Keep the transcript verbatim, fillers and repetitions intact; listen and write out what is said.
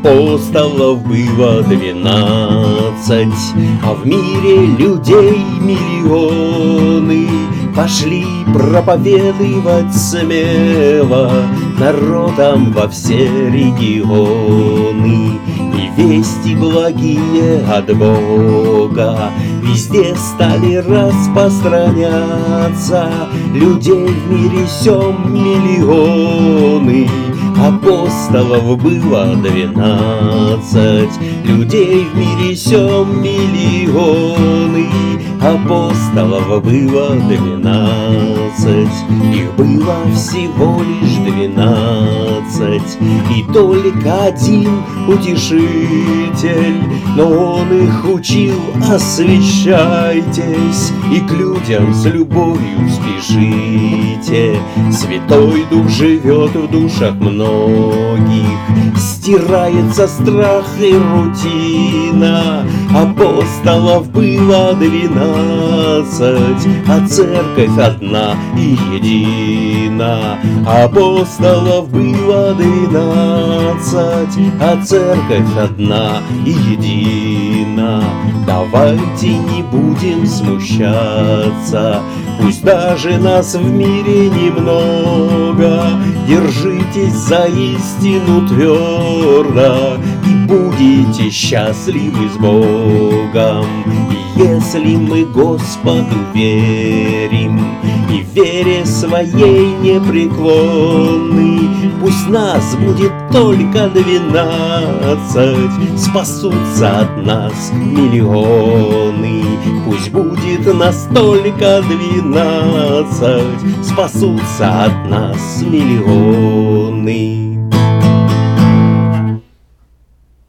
Апостолов было двенадцать, а в мире людей миллионы. Пошли проповедовать смело народам во все регионы. И вести благие от Бога везде стали распространяться. Людей в мире сём миллионы, апостолов было двенадцать. Людей в мире сём миллионы, апостолов было двенадцать. Их было всего лишь двенадцать, и только один утешитель, но он их учил: освящайтесь и к людям с любовью спешите. Святой Дух живет в душах многих, стирается страх и рутина. Апостолов было двенадцать, а церковь одна и едина. Апостолов было двенадцать, а церковь одна и едина. Давайте не будем смущаться, пусть даже нас в мире немного. Держитесь за истину твердо и будете счастливы с Богом. И если мы Господу верим и в вере своей непреклонны, пусть нас будет только двенадцать, спасутся от нас миллионы. Пусть будет нас только двенадцать, спасутся от нас миллионы.